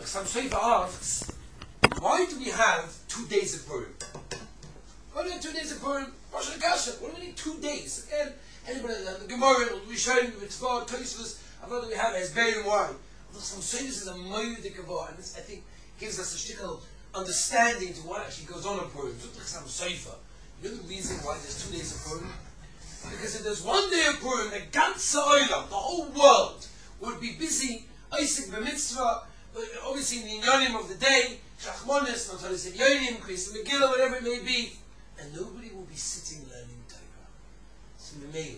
Chassam Sofer asks, why do we have 2 days of Purim? Why do we have 2 days of Purim? Rosh Hashanah. What do we need 2 days? Again, anybody, the Gemara, the Rishonim, the Mitzvah, Tosfos, I thought that we have as Bein and why. Chassam Sofer is a moedik and this, I think, gives us a shtickle understanding to what actually goes on in Purim. Chassam Sofer. You know the reason why there's 2 days of Purim? Because if there's 1 day of Purim, the ganze Olam, the whole world, would be busy, Isaac b'mitzvah, obviously in the inyanim of the day, Shachmonis, Notalis Yonim, Kriyas Megillah, whatever it may be, and nobody will be sitting learning Torah. So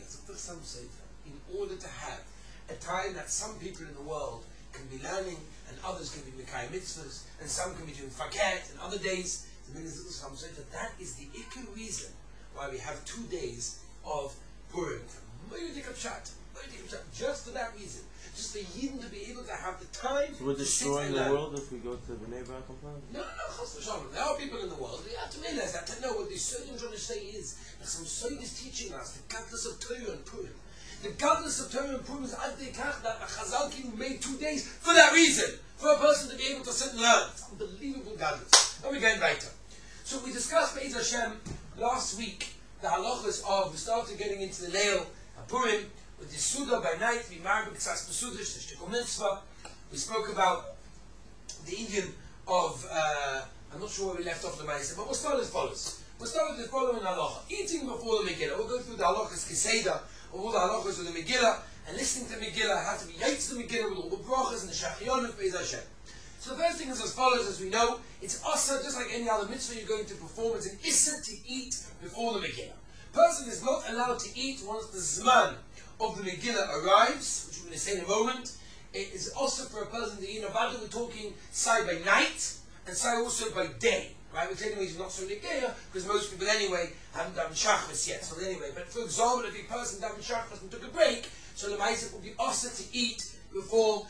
in order to have a time that some people in the world can be learning, and others can be Mekayim mitzvahs, and some can be doing faket, and other days, that is the ikar reason why we have 2 days of Purim. Just for that reason. Just for Yidden to be able to have the time. So we're destroying the world if we go to Bnei Brak and plan? No, Chas v'Shalom. There are people in the world. You have to realize that. To know what the Surgeon trying to say is that some Surgeon is teaching us the godless of Torah and Purim. The godless of Torah and Purim is ad dekach that the Chazal King made 2 days for that reason. For a person to be able to sit and learn. It's unbelievable godless. Now we're going weiter. So we discussed Be'ez Hashem last week the halachas of, we started getting into the nail of Purim with the Suda by night, we married B'Ksas B'Sudish, the Shtickle Mitzvah. We spoke about the Indian of, I'm not sure where we left off the Ma'aseh, but we'll start as follows. We'll start with the following halacha. Eating before the Megillah. We'll go through the halachas Keseda, of all the halachas of the Megillah, and listening to the Megillah, how to be yaitz the Megillah with all the brachas and the Shachyon of Be'ez Hashem. So the first thing is as follows, as we know, it's asa, just like any other mitzvah you're going to perform, it's an issa to eat before the Megillah. Person is not allowed to eat once the zman of the Megillah arrives, which we're going to say in a moment. It is also for a person to eat. About we're talking sai by night, and sai also by day. Right? We're taking it not so Megillah, because most people anyway haven't done Shachris yet. So anyway, but for example, if a person done Shachris and took a break, so the Ma'aseh will be asa to eat before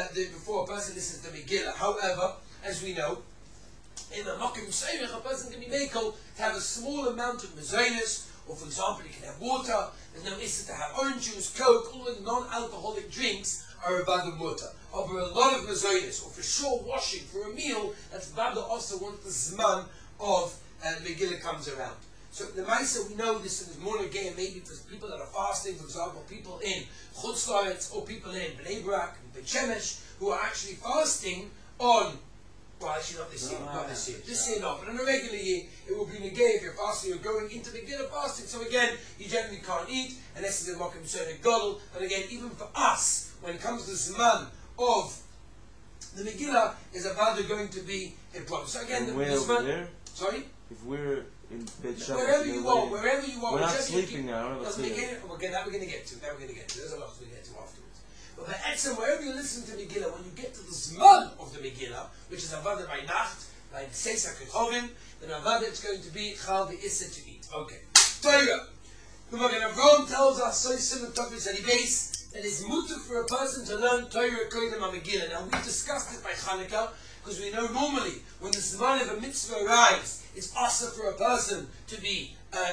a person listens to Megillah. However, as we know, in a Makom Seirich, a person can be makel to have a small amount of mezainis, or for example, you can have water. There's no issa to have orange juice, Coke, all the non-alcoholic drinks are about the water. Over a lot of mezainis, or for sure washing for a meal, that's Baba also once the zman of Megillah comes around. So the Ma'aseh, we know this in the morning again, maybe for people that are fasting, for example, people in Chutz La'aretz, or people in Bnei Brak, and Beit Shemesh, who are actually fasting on, well actually not this year, this year not, but in a regular year, it will be negay if you're fasting, you're going into Megillah fasting, so again, you generally can't eat, unless it's a Makom Tzedek Gadol, but again, even for us, when it comes to the Zman of the Megillah, is about going to be a problem. So again, the Zman, sorry? If we're in Beit Shemesh, wherever you are, we're not sleeping now. Again, that we're going to get to. There's a lot to get to afterwards. But by Etzem, wherever you listen to Megillah, when you get to the Zman of the Megillah, which is Avada by Nacht, by Seisa Kethovim, then Avada it's going to be Chal V'Issa to eat. Okay. Torah. The Magen Avraham tells us, so similar topics that he base, that it's mutter for a person to learn Torah Kodim HaMegillah. Now we discussed it by Chanukah, because we know normally when the Zman of a mitzvah arrives, it's asa for a person to be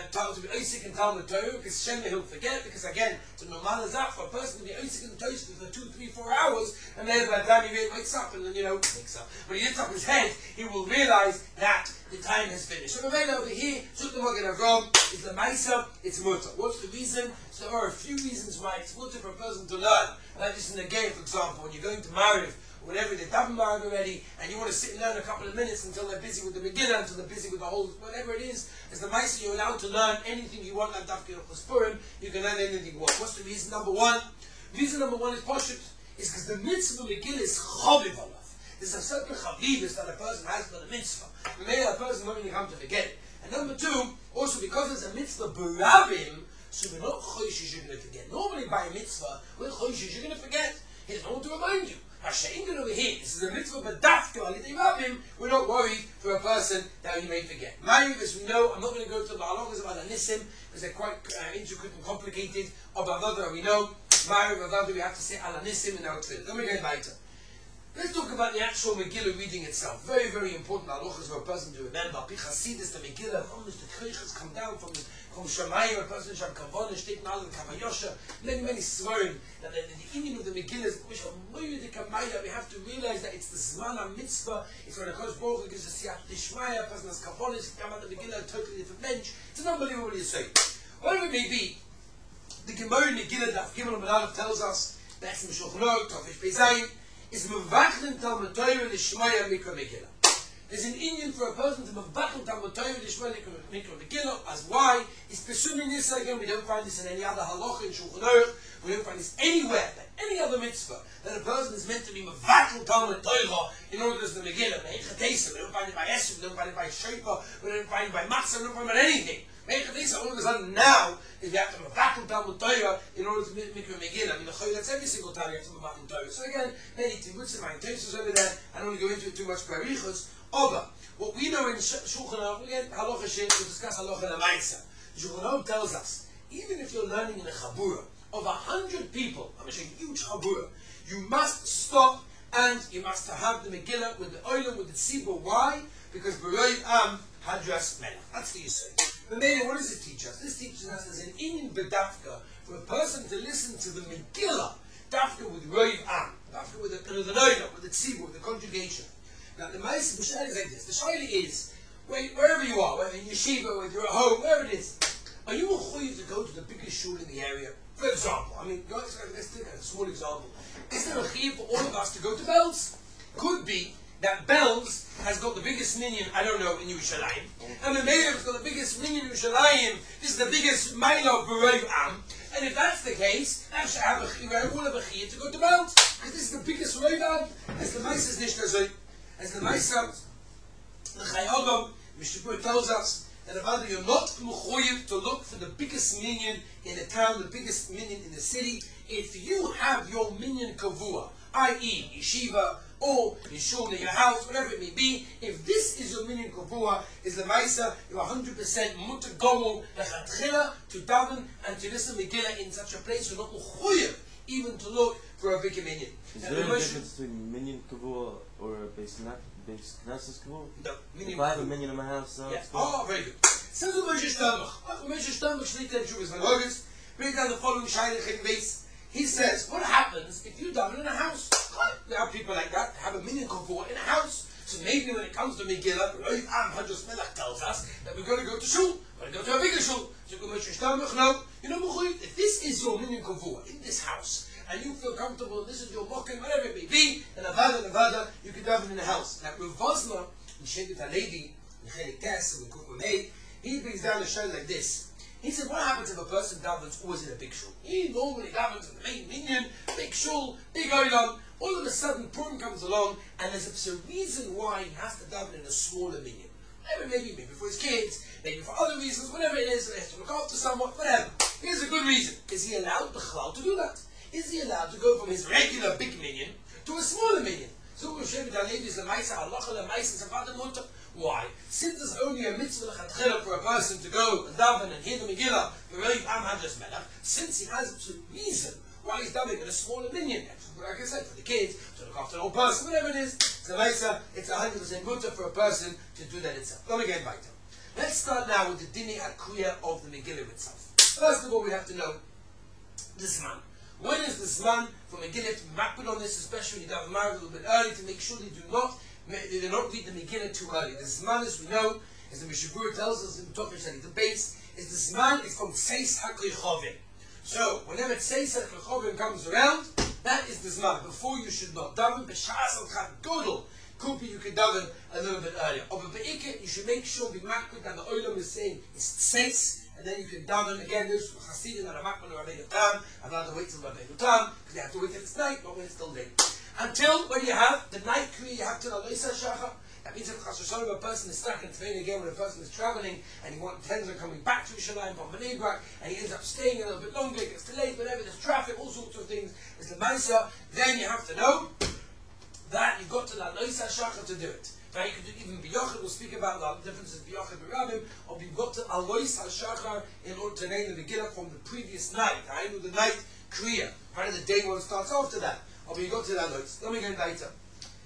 Isaac and Talmud Torah, because Shemah he'll forget, because again, it's a normal azaf for a person to be Isaac and Torah for 2, 3, 4 hours, and then by the time he wakes up, and then wakes up. When he lifts up his head, he will realize that the time has finished. So the over here, Shuk the Magen Avraham, is the Ma'aseh, it's mutter. What's the reason? So there are a few reasons why it's mutter for a person to learn. Like just in the game, for example, when you're going to Mariv, whenever they've done Mariv already, and you want to sit and learn a couple of minutes until they're busy with the Megillah, until they're busy with the whole, whatever it is, as the Ma'aseh, you're allowed to learn anything you want, like Dafki or Purim, you can learn anything you want. What's the reason? Number one is Pashut, is because the mitzvah Megillah is Chaviv Alav. There's a certain Chavivus that a person has for the mitzvah. Maybe a person won't even come to forget it. And number two, also because there's a mitzvah Barabim, so we're not Choishish you're going to forget. Normally by a mitzvah, with Choishish you're going to forget. He doesn't want to remind you. Hashem over here, this is a mitzvah, but we're not worried for a person that he may forget. Mariv, as we know, I'm not going to go through the halachas about Anisim, because they're quite intricate and complicated. Of Avada, we know, Mariv, Avada, we have to say Al Anisim in our Tefillah. Then we're going weiter. Let's talk about the actual Megillah reading itself. Very, very important halachas for a person to remember. Pichasidis, the Megillah, almost the Kirchas come down from Shemayim, a person should have Kavanah, Shteit Nal, Kavayosha, many swearing that the Indian of the Megillah is we have to realize that it's the Zman HaMitzvah, it's when the Kodesh Baruch Hu gives a Siyat Dishmaya, a person has Kavanah, come out the Megillah, a totally different bench. It's an unbelievable say. Whatever it may be, the Gemara in Megillah, Daf Gimel and Aleph tells us, that's in Shulchan Aruch, Tafish Bezayin, is Mevachlim Talmud Torah Lishmaya Mikra Megillah. There's an Indian for a person to Mevachlim Talmud Torah Lishmaya Mikra Megillah. As why? Is presuming this again. We don't find this in any other halacha in Shulchan Aruch. We don't find this anywhere, but any other mitzvah that a person is meant to be Mevachlim Talmud Torah in order to the Megillah. We don't find it by Esrim, we don't find it by Sheifa, we don't find it by Matzah, we don't find it by anything. All of a sudden now is you have to Mevachlim Talmud Torah in order to make a Megillah. I mean, that's every single time you have to Mevachlim Torah. So again, many tibutzim, my intentions over there. I don't want to go into it too much barichos. Over what we know in Shulchan Aruch, again, halacha shem, we discuss halacha lemaisa. Shulchan Aruch tells us, even if you're learning in a chabura of 100 people, I'm saying huge chabura, you must stop and you must have the Megillah with the oilam, with the tzibur. Why? Because B'roiv Am Hadras Melech. That's what you say. But maybe what does it teach us? This teaches us as an Indian bedafka for a person to listen to the Megillah, dafka with Roiv Am, dafka with the oilam, with the tzibur, with the conjugation. Now the Ma'aseh B'Shayla is like this. The Shayla is, wherever you are, whether in yeshiva, whether you're at home, wherever it is, are you mechuyev to go to the biggest shul in the area? For example, I mean, let's take a small example. Is there a chiyuv for all of us to go to Belz? Could be that Belz has got the biggest minyan, I don't know, in Yerushalayim. And Mamela has got the biggest minyan in Yerushalayim. This is the biggest mile of B'Roiv Am. And if that's the case, I should have all of a chiyuv to go to Belz. Because this is the biggest Roiv Am. As the Ma'aseh Nishtazoi. As the Ma'aseh, the Chayogam, Mishnah tells us that if you're not mechuyev to look for the biggest minyan in the town, the biggest minyan in the city, if you have your minyan kavua, i.e. yeshiva, or yeshul in your house, whatever it may be, if this is your minyan kavua, is the Ma'aseh, you're 100% mutter gomel, lechatchila, to daven, and to listen Megillah in such a place, you're not mechuyev even to look for a bigger minyan. Is there a difference between minyan kavua or a base knesses kavua? No. If I have a minyan in my house, yeah. Oh, very good. Says Moshe Steinbach. Moshe Steinbach, Shlita Shuvas Malogis, brings down the following Shailach in base. He says, what happens if you daven in a house? There are people like that, have a minyan kavua in a house. So maybe when it comes to Megillah, Roiv Am Hadras Melech tells us that we're going to go to shul, we're going to go to a bigger shul. So Moshe Steinbach, no, you know, if this is your minyan kavua in this house, and you feel comfortable, this is your mocking, whatever it may be, then Avada, you can daven in the house. Now, Rav Vosner, in Shevet HaLevi, in Chelik Tes, in Kuf Mamei, he brings down the show like this. He said, what happens if a person davens always in a big shul? He normally davens in the main minyan, big shul, big oilam. All of a sudden, Purim comes along, and there's a reason why he has to daven in a smaller minyan. Maybe for his kids, maybe for other reasons, whatever it is, he has to look after someone, whatever. Here's a good reason. Is he allowed to do that? Is he allowed to go from his regular big minyan to a smaller minyan? So Shevet HaLevi is the Ma'aseh, halacha lemaisa, Zavada Munta. Why? Since there's only a mitzvah lechatchila for a person to go and daven and hear the Megillah, B'Roiv Am Hadras Melech, since he has a reason why he's davening in a smaller minyan, like I said, for the kids, to look after an old person, whatever it is, it's a Ma'aseh, it's 100% mutter for a person to do that itself. Let me get back to it. Let's start now with the Dini HaKriya of the Megillah itself. First of all, we have to know the Zman. When is the Zman for Megillah to map it on this, especially when you daven Marav a little bit early, to make sure they do not read the Megillah too early. The Zman, as we know, as the Mishabur tells us in the Topish that the base, is the Zman is from Tzeis HaKlichovim. So, whenever Tzeis HaKlichovim comes around, that is the Zman. Before you should not daven, B'Shas Al-Chad Godel, Kupi, you can daven a little bit earlier. Or B'Be'ikah, you should make sure B'Makkud that the Olam is saying it's Tzeis, and then you can daven again. This from Hasidim and Ramakman or Rabbeinu Tam. I'd rather wait till Rabbeinu Tam because they have to wait till it's night, not when it's still day. Until when you have the night kriya, you have till Aloisa Shachar. That means if a person is stuck in Tvein again when a person is traveling and he intends on coming back to Yerushalayim from Bnei Brak and he ends up staying a little bit longer, it gets delayed, whatever, there's traffic, all sorts of things. It's the Ma'aseh. Then you have to know that you've got to the Aloisa Shachar to do it. Now you can do even B'Yochid, we'll speak about the differences B'Yochid B'Rabim, or you've got to Alois HaShachar in order to name the Megillah from the previous night. I know the night Kriya, right? The day one starts after that. Or you got to the Alois. Let me go later.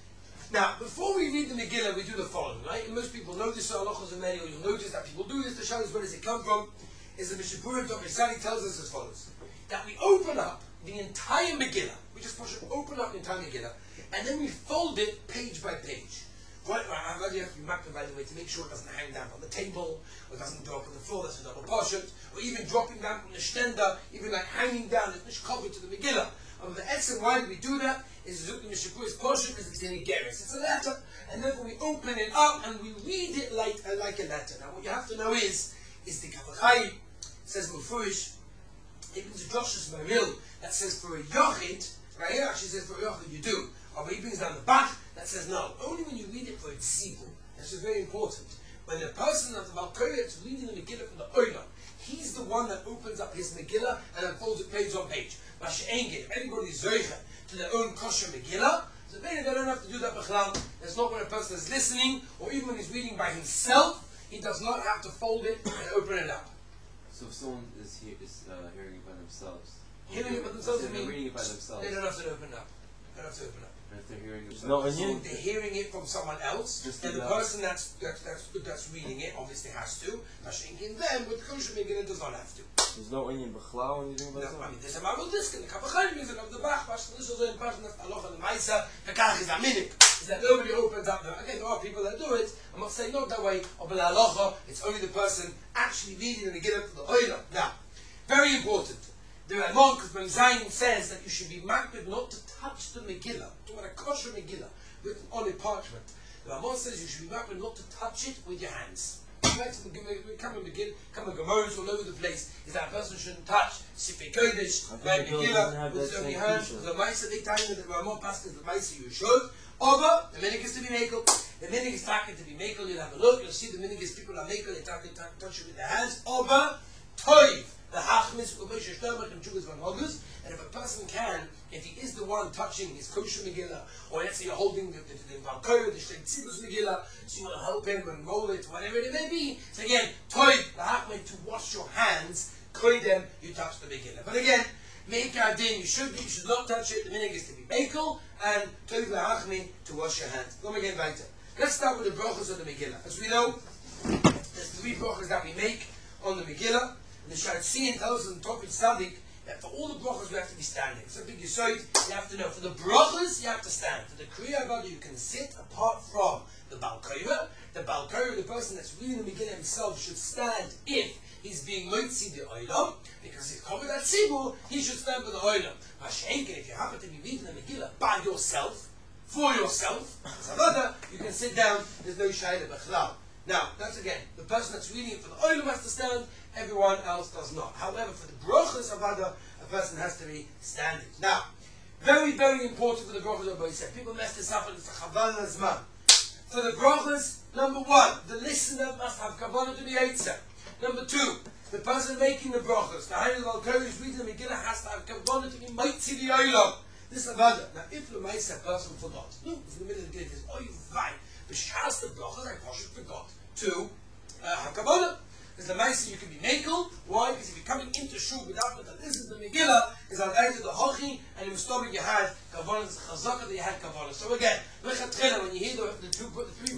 Now, before we read the Megillah, we do the following, right? And most people know this, so halachos and many, or you'll notice that people do this to show us where does it come from. Is the Mishnah Berurah Dr. Sadi tells us as follows: that we open up the entire Megillah, we just push it, open up the entire Megillah, and then we fold it page by page. Right, I'm glad you have to be marked, by the way, to make sure it doesn't hang down from the table, or it doesn't drop on the floor, that's a double portion, or even dropping down from the stender, even like hanging down, it's not covered to the Megillah. The essence why do we do that is the Mishnah Berurah's portion because it's in a Geras. It's a letter, and therefore we open it up and we read it like a letter. Now, what you have to know is the Kavachai says Mufurish, even the Josh's Maril that says for a Yochid, right here actually says for a Yochid you do. But he brings down the back that says no. Only when you read it for a Tzibur. This is very important. When the person of the Balkoya is reading the Megillah from the Oilam, he's the one that opens up his Megillah and unfolds it page on page. If anybody's Zoicha to their own kosher Megillah, so they don't have to do that b'chlal. That's not when a person is listening, or even when he's reading by himself, he does not have to fold it and open it up. So if someone is hearing it by themselves, Hearing it by themselves, they're reading it by themselves, they don't have to open it up. They don't have to open it up. And if they're hearing it, So if they're hearing it from someone else, then the person that's reading it obviously has to. Mashinkin them with kosher Megillah does not have to. there's no onion b'chlal when you're doing it by No, yourself? I mean, there's a marvel disc in the Kapachayim music of the Bach, but this is in person that's Aloha the Maisa, Kakach is a minik, is that nobody opens up the, again, there are people that do it, I'm not saying not that way, or B'la Aloha, it's only the person actually reading and get up to the Oilam. Now, very important, the Ramon, because when Zayin says that you should be makbid not to touch the Megillah, to what a kosher Megillah, written on a parchment, the Ramon says you should be makbid not to touch it with your hands. Right? So come and Gemara all over the place is that a person shouldn't touch Sifrei Kodesh, Megillah with his own hands. The Maisa they tell you that the Ramon passes the Maisa you should. Over the minig is to be makel. The minig is talking to be makel. You'll have a look. You'll see the minig is people are makel. They touch it with their hands. Over toiv. The hachmis u'moshe shtomach and chugas van hogus. And if a person can, if he is the one touching his kosher Megillah, or let's say you're holding the Valkoya, the Shtei Tzibus Megillah, so you want to help him and roll it, whatever it may be. So again, toiv, the hachmis to wash your hands, koidem, you touch the Megillah. But again, meikar din, you should not touch it. The minig is to be mekel, and toiv the hachmi to wash your hands. Go again weiter. Let's start with the brachos of the Megillah. As we know, there's 3 brachos that we make on the Megillah. The Shatzin tells us in Topit Sadik that for all the brachos we have to be standing. So big Yisoid, you have to know. For the brachos, you have to stand. For the Kriya Avada, you can sit apart from the Balkoya. The Balkoya, the person that's reading the Megillah himself, should stand if he's being Motzi the Oilam, because he's covered that Tzibur, he should stand for the Oilam. Mashenke, if you happen to be reading the Megillah by yourself, for yourself, Zavada, you can sit down, there's no Shayla B'chlal. Now, that's again, the person that's reading it for the Oilam has to stand, everyone else does not. However, for the Brachos Avada, a person has to be standing. Now, very, very important for the Brachos of Boiseh. People mess this up and it's a Chaval Azman. For the Brachos, number 1, the listener must have Kavanah to be Eitzah. Number 2, the person making the Brachos, the Hayyul Valkoya is reading the Megillah, has to have Kavanah to be Moitzi the Oilam. This Avada. Now, if the Maisa person forgot, it's in the middle of the Megillah, it says, oh, you vai, B'shas the Brachos, I possibly forgot to have Kavanah. There's the Maisa you can be Mekel. Why? Because if you're coming into Shul without the listen to the Megillah, is al to the Hochi, and you were stopping your hand, Kavanah, it's Chazaka that you had Kavanah. So again, when you hear the 3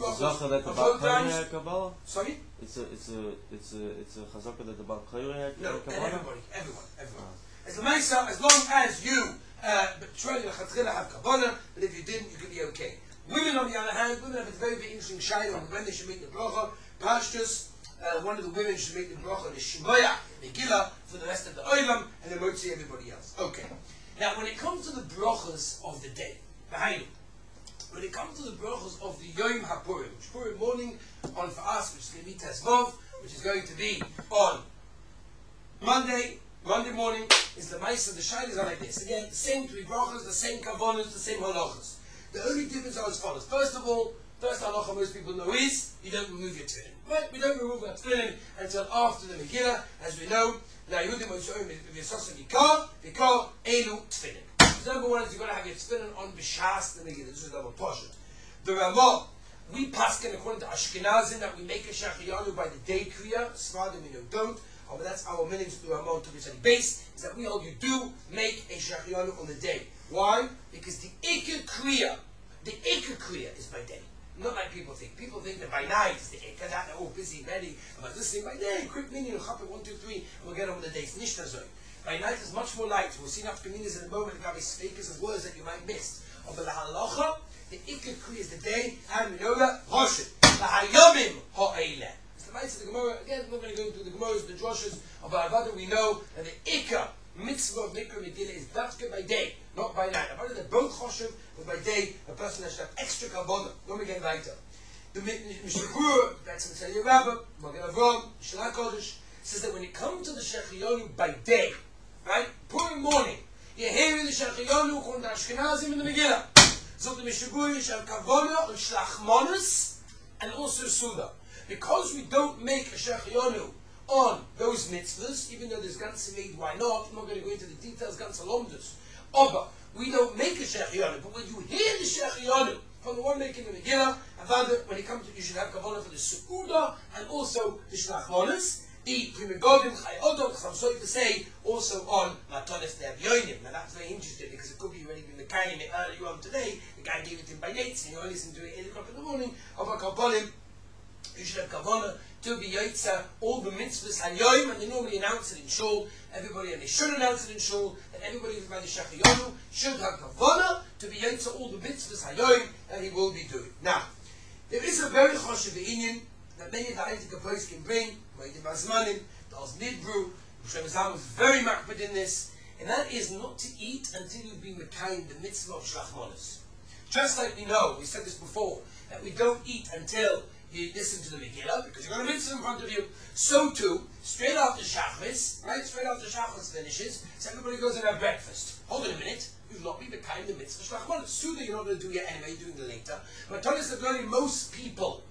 brachos, sorry? It's a chazaka that the Baal Koyre had. No, everyone. As the Maisa, as long as you try to have Kavanah, but if you didn't, you could be okay. Women, on the other hand, women have a very, very interesting shayla on when they should make the bracha. Pashtus, one of the women should make the bracha, the Shimoya, Megillah, for the rest of the Oilam, and then Motzi everybody else. Okay. Now, when it comes to the brachas of the day, when it comes to the brachas of the Yom HaPurim, which Purim morning on for us, which is going to be Tezvav, which is going to be on Monday morning, is the Maisa, the shaylas are like this. Again, the same 3 brachas, the same kavanas, the same halachas. The only difference are as follows. First of all, first halacha most people know is, you don't remove your tefillin. Right? We don't remove our tefillin until after the Megillah, as we know. Now, Yehudim Mosheim v'Yisasa Vikar Elu Tefillin. Number 1 is you've got to have your tefillin on B'shas the Megillah. This is double portion. The Ramah, we paskin according to Ashkenazim that we make a Shachiyanu by the day Kriya. Sfardim we don't. But that's our minutes to Ramah to be base, is that we hold you do make a Shachiyanu on the day. Why? Because the Iker Kriya, The Ikka Kriya is by day. Not like people think. People think that by night is the Ikka, that they're all busy, ready. I'm like listening by day, quick minyan, chapter 1, 2, 3, and we'll get on with the days. Nishta Zoy. By night is much more light. We'll see enough communities in a moment, there be speakers and words that you might miss. Of the halacha, the Ikka Kriya is the day, and we know that, Rosh. The Hayomim Ha'eleh. It's the mitzvah of the Gemara. Again, we're not going to go through the Gemaras, the Droshes of Avada. We know that the Ikka mitzvah of Mikra Megillah is dafka by day, not by night. Avada, they're both choshev, but by day, a person has to have extra kavod. When we get later. The Mishnah Berurah, that's in Tzaddik Rabbah, Magen Avraham, Shulchan Kodesh, says that when you come to the Shechiyonu by day, right, Purim morning, you're hearing the Shechiyonu according to Ashkenazim in the Megillah. So the Mishnah Berurah is Kavona and Shlachmonos and also Suda. Because we don't make a Shechiyonu on those mitzvahs, even though there's ganze made, why not? I'm not going to go into the details, ganze lomdus. Oba, we don't make a Shechiyonu, but when you hear the Shechiyonu from the one making the Megillah, when it comes to, you should have Kavanah for the Su'uda and also the Shlachmonos, the Primogodim, Chayodom, I'm sorry to say, also on Matonis the Avyonim. Now that's very interesting because it could be already been the Kalim earlier on today. The guy gave it to him by Nates, and you only listen to it 8 o'clock in the morning. Of a Kabbalim, you should have Kavanah to be Yotza, all the mitzvahs Hayoim, and they normally announce it in Shul. Everybody, and they should announce it in Shul, that everybody who's by the Shechiyonu should have Kavanah to be Yotza, all the mitzvahs Hayoim that he will be doing. Now, there is a very choshev inyan that many of the Eitika boys can bring, Moedim Bazmanim, the Oz Nidbru, Moshe Mazal was very makbid in this, and that is not to eat until you've been mekayim the mitzvah of Shlachmonos. Just like we know, we said this before, that we don't eat until you listen to the Megillah, because you've got a mitzvah in front of you. So too, straight after Shachris, right, straight after Shachris finishes, so everybody goes and have breakfast. Hold on a minute, you've not been mekayim the mitzvah of Shlachmonos. Suda you're not going to do yet anyway, you're doing it later. But tell us that really most people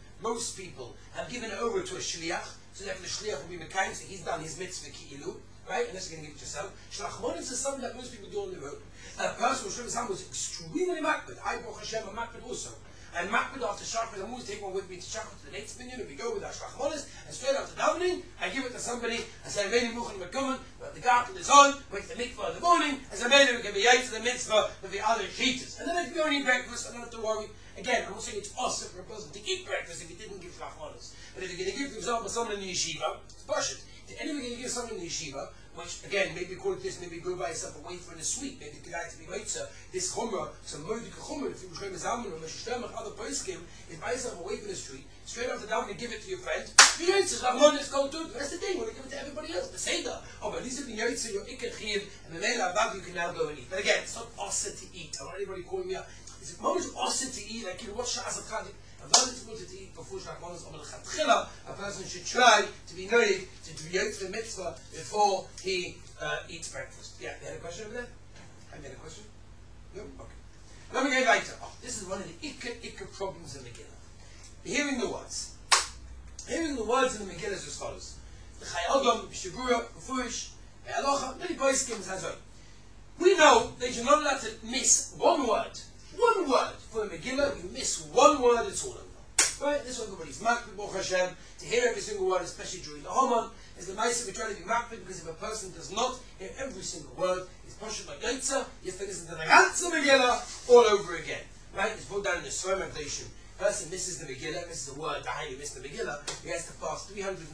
have given it over to a shliach, so that the shliach will be mekayim, so he's done his mitzvah ki'ilu, right? Unless you're going to give it yourself. Shlachmonos is something that most people do on their own. And a person who was extremely makbid. I, Baruch Hashem, am makbid also. And makbid after Shachris, I'm always taking one with me to Shachris to the next minyan, and we go with our Shlachmonos, and straight after davening, I give it to somebody, and say, Meni Muchan Mekumen, but the garden is on, wait the mikvah in the morning, and say, Meni, we can be yait to the mitzvah with the other cheaters. And then if you don't eat breakfast, I don't have to worry. Again, I'm not saying it's awesome for a person to eat breakfast if he didn't give Shlachmonos. But if you're going to give, for example, someone in the yeshiva, it's bullshit. If you're going to give someone in the yeshiva, which again, maybe call it this, maybe go buy yourself a wafer in a sweet, maybe the guy to be waiter, this chumrah, some modik chumrah, if you Moshe Zalman or Moshe Shtermach, other poskim, is buy yourself a wafer in the street, straight after that, and give it to your friend. You yaitza, Shlachmonos, go do it. That's the thing, you want to give it to everybody else, the Seder. Oh, but at least if you yaitza, you're ikar chiv, and the mele abad, you can now go and eat. But again, it's not awesome to eat. I don't want anybody calling me out. Is it moment awesome to eat, like you know, what shas of chadik? A person is supposed to eat before Shlachmonos, or a person should try to be noted to do the mitzvah before he eats breakfast. Yeah, you had a question over there? I had a question? No? Okay. Let me go later. Oh, this is one of the ikka problems in Megillah. Hearing the words. Hearing the words in the Megillah is as follows. The Chayodom, Mishnah Berurah, Mefurish, Alocha, many poskim has it. We know that you're not allowed to miss one word. One word for a Megillah, you miss one word, it's all over. Right? This one everybody's makbid, Baruch Hashem, to hear every single word, especially during the Haman, is the Maisa we try to be makbid, because if a person does not hear every single word, it's Pashat like Yotza, you have to listen to the ganze Megillah all over again. Right? It's put down in the Srom Avdation. Person misses the Megillah, misses the word, you miss the Megillah, he has to fast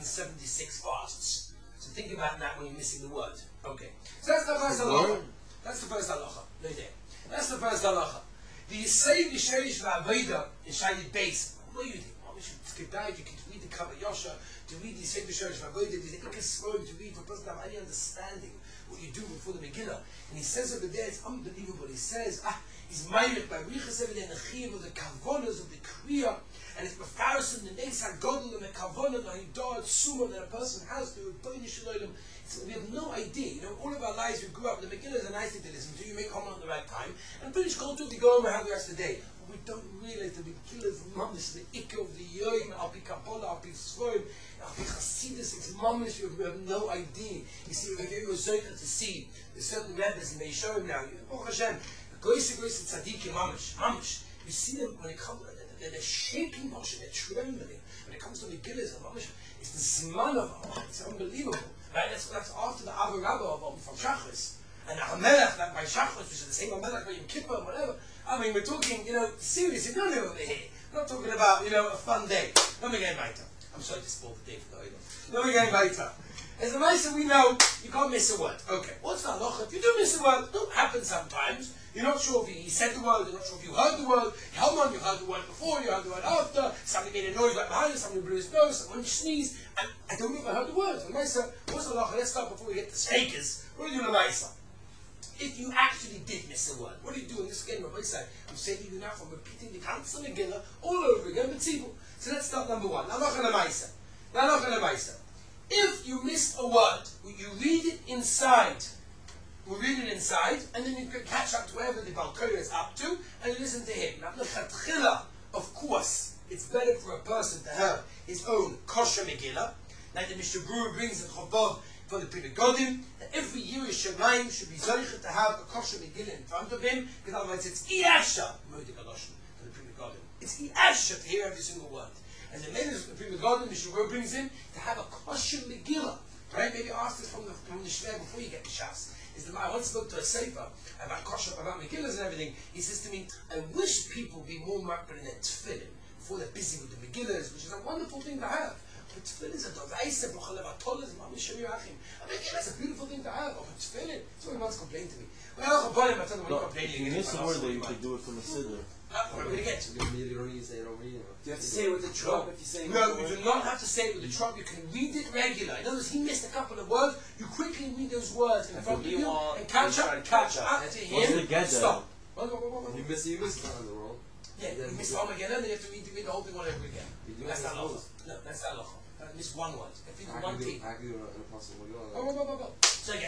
376 fasts. So think about that when you're missing the word. Okay. So that's the first halacha. That's the first halacha. No idea. That's the first halacha. Do you say the Sherish V'Aveda in Shayid Beis? What do you think? You should you can read the Kavah Yosha, to read the Sherish V'Aveda, the Ikasvor, to read for a person to have any understanding what you do before the Megillah. And he says over there, it's unbelievable. He says, he's Meirik by Riches Eved and the Chiv of the Kavonas of the Kriya, and it's Mefarsim, the Neis HaGodel, and the Kavonah, the Hidar, Sumah that a person has to Rebbeinu Shalom. We have no idea. You know, all of our lives we grew up, the Megillah is a nice thing to listen to. You make Haman at the right time, and finish Kol Tov, you go home and have the rest of the day. But we don't realize the Megillah is mamish, the Ikka of the Yoim, Al Pi Kabbalah, Al Pi Tzvoim, Al Pi Chasidus. It's mamish. We have no idea. You see, if you were Zoyka to see, there's certain rabbis, and they show him now. Baruch Hashem, Goyse Tzaddikim, mamish. You see them when it comes. They're shaking, Moshe. They're trembling. When it comes to Megillah, it's the Zman of it's unbelievable. Right? That's after the Ava Rabba from Shachris. And the Hamelech, that by Shachris, which is the same Hamelech by Yom Kippur and whatever. I mean, we're talking, seriously, none over here. We're not talking about, a fun day. Let me get later. I'm sorry to spoil the day for the Let me get later. As the Maisa, we know you can't miss a word. Okay, what's the halacha? If you do miss a word, it happens sometimes. You're not sure if he said the word, you're not sure if you heard the word. Hold on, you heard the word before, you heard the word after. Somebody made a noise right behind you, somebody blew his nose, someone sneezed, and I don't know if I heard the words. The Maisa, what's the halacha? Let's start before we hit the stakers. What do you do in the Maisa? If you actually did miss a word, what do you do in this again? Rabbi say, I'm saving you now from repeating the Kansa Megillah all over again with Tzibur. So let's start number one. If you missed a word, you read it inside. We read it inside, and then you can catch up to wherever the Balkoya is up to, and you listen to him. Now, of course, it's better for a person to have his own kosher Megillah, like the Mishnah Berurah brings in Chabad for the Pri Megadim, that every year Shemayim should be zoichet to have a kosher Megillah in front of him, because otherwise it's Iyasha, Moedik Aloshim, for the Pri Megadim. It's Iyasha to hear every single word. And the latest the Pri Megadim, Mishnah Berurah brings in to have a kosher Megillah. Right? Maybe ask this from the Shver before you get the Shas. I once spoke to a Sefer about kosher, about Megillahs and everything. He says to me, I wish people would be more makbid in their tefillin before they're busy with the Megillahs, which is a wonderful thing to have. But tefillin is a dovaisa, that's a beautiful thing to have. But tefillin, someone once complained to me. Well, if you miss a word, then you could do it from a siddur. What are we going to get? You don't need to say it over here. Do you have to say it with the trump if you say it? No, you do not have to say it with the trump. You can read it regular. In other words, he missed a couple of words. You quickly read those words in front of you and catch up to him. Stop. You missed it on the roll. Yeah, you missed Armageddon, then you have to read the whole thing all over again. That's not halacha. No, that's not halacha. You missed one word. If you do one thing. I can do it in a possible. So again,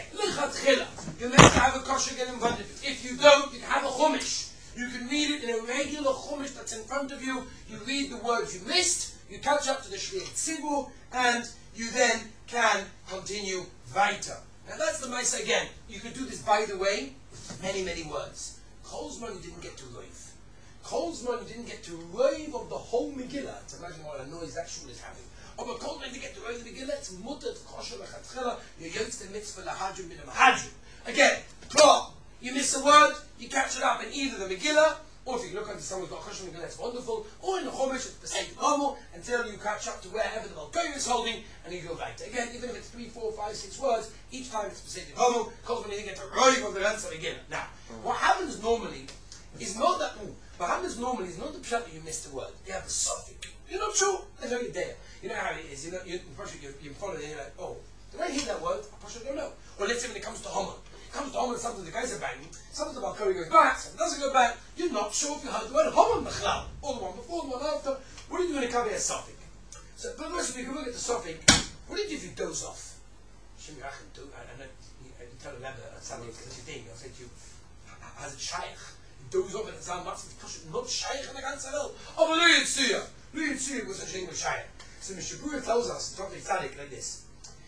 you're meant to have a kosher again in front of you. If you don't, you can have a chumash. You can read it in a regular chumash that's in front of you. You read the words you missed, you catch up to the Shliach Tzibur, and you then can continue weiter. Now that's the Maisa again. You could do this, by the way, with many, many words. Kolzman, you didn't get to Roiv. Kolzman, you didn't get to Roiv of the whole Megillah. It's imagine what a noise that shul is having. But Kolzman, to get to Roiv of the Megillah, it's mutter, it's kosher, lechatchila, you're yotz the mitzvah, lahadrim, min mahadrim. Again, klar. You miss a word, you catch it up in either the Megillah, or if you look into someone's got a kosher Megillah, that's wonderful, or in the Chumash, it's the same normal, until you catch up to wherever the Balkoya is holding, and you go back. Again, even if it's 3, 4, 5, 6 words, each time it's the same normal, because when you get to Roiv of the Rensa Megillah. Now, what happens normally is not that, what happens normally is not the pshat that you missed a word. You have the suffix. You're not sure, there's only there. You know how it is, you follow it, and you're like, oh, did I hear that word? I don't know. Or let's say when it comes to Haman. Comes to Haman, sometimes the guys are banging, sometimes the Balkoya goes back, sometimes it doesn't go back, you're not sure if you heard the word Haman B'chlal, or the one before, the one after. What do you do when it comes to a suffix? So, but first, if you look at the suffix, what do you do if you doze off? Shem Yirachem do, and then you tell a lever something that you think, I'll say to you, has it shaykh? You doze off and it's not shaykh in the ganze Welt. Oh, but Lu Yitzuyah was a shame with shaykh. So Mishnah Berurah tells us, in Topik Tzadik, like this.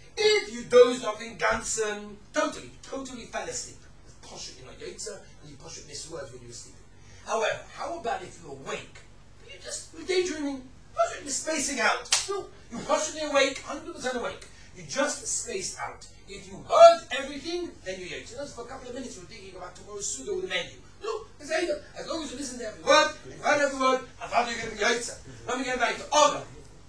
If you dozed off in Gansen, totally fell asleep. Posh it in a yotza, and you posh it miss words when you were sleeping. However, how about if you're awake? You're daydreaming, you're spacing out. No, you're partially awake, 100% awake. You just spaced out. If you heard everything, then you're yotza. That's for a couple of minutes we're thinking about tomorrow's suda with the menu. No, it's either. As long as you listen to every word, you heard every word, I thought you were going to be yotza. Let me get back to Oga.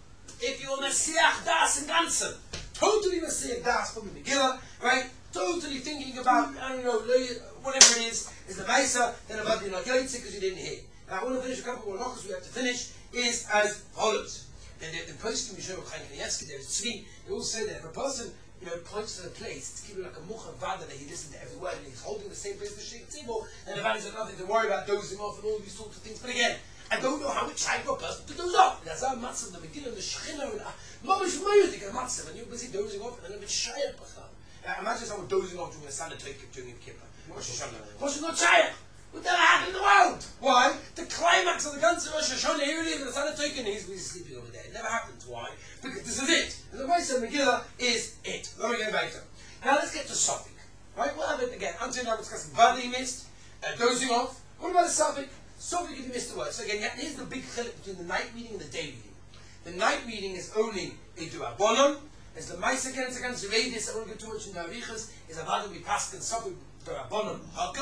If you're Messiah Das in Gansen, totally Messiah Das from the Megillah, right? Totally thinking about, I don't know, whatever it is the Maisa, then about you're not yotze because you didn't hear. Now I want to finish a couple more halachas we have to finish, is as follows. And the posting we show of Chaim Kanievsky, there's Tzvi, they all say that if a person, points to the place, it's keeping like a mucha vada that he listens to every word and he's holding the same place for Shliach Tzibur, and the vada's got nothing to worry about dozing off and all these sorts of things. But again, I don't know how much time for a person to doze off. There's a matzah, the Megillah, the Shechina, and Mamash Mayudik, a matzah, and you're busy dozing off, and then it's Shayat Bachal. Imagine someone dozing off during a Sunday during Kippur. Rosh Hashanah. Rosh Hashanah not Shayat. What the hell in the world? Why? The climax of the Ganze Rosh Hashanah, here it is, and the Sunday taken, he's sleeping over there. It never happens. Why? Because this is it. And the Maisa Megillah is it. Let me get back to it. Now let's get to Suffolk. Right? We'll have it again. Until now we're discussing Badi missed, dozing off. What about the Suffolk? Suffolk if you missed the word. So again, here's the big chilek between the night reading and the day reading. The night reading is only a du'abonon. As the Maisa against Zevedis, I won't go too much in the Arichas, is a Badi we pass in Suffolk du'abonon hakel.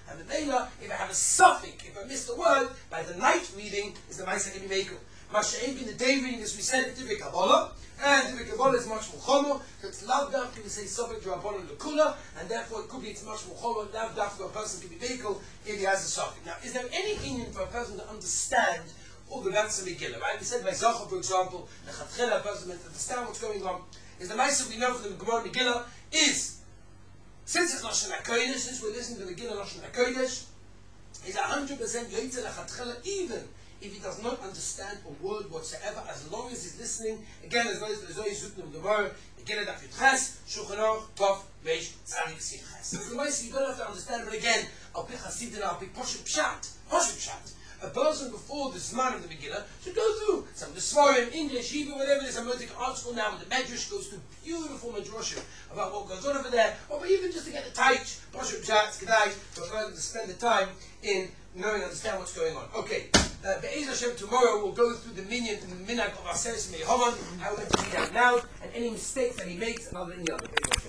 And the Mela, if I have a suffix, if I miss the word, by the night reading, is the Maisa can be Mekel. Masha'ev in the day reading, as we said, the Tivik Kabbalah, and Tivik Kabbalah is much more chomo, so it's lav daf, can we say suffix Rabbanon Lekula, and therefore it could be it's much more chomo, lav daf for a person can be Mekel if he has a suffix. Now, is there any opinion for a person to understand all the Ganze Megillah, right? We said by Zohar, for example, the Chatchila, a person to understand what's going on, is the Maisa we know from the Gemara Megillah is, since it's Lashon HaKodesh, since we're listening to the Megillah Lashon HaKodesh, is 100% Yoitzel HaChatchila, even if he does not understand a word whatsoever, as long as he's listening. Again, as long as there's always Zutnim Gemara, Megillah Daf Yud Ches, Shulchan Aruch, Tov, Reish, Tzadik, Sin Ches. So the Maisa, you don't have to understand, but again, I'll pick Hasidin, I'll pick Poshet Pshat. A person before the Zman of the Megillah should go through some of the Svarim, English, Hebrew, whatever it is. I'm going to take art school now, with the Medrash goes through beautiful Medrashim about what goes on over there, or even just to get the Taich, Poshet Pshat, Kedai, for a person to spend the time in knowing and understand what's going on. Okay, Be'ez Hashem, tomorrow we'll go through the minyan and the minhag of Aseres Me'Haman, how we're going to read out now, and any mistakes that he makes, and other than the other.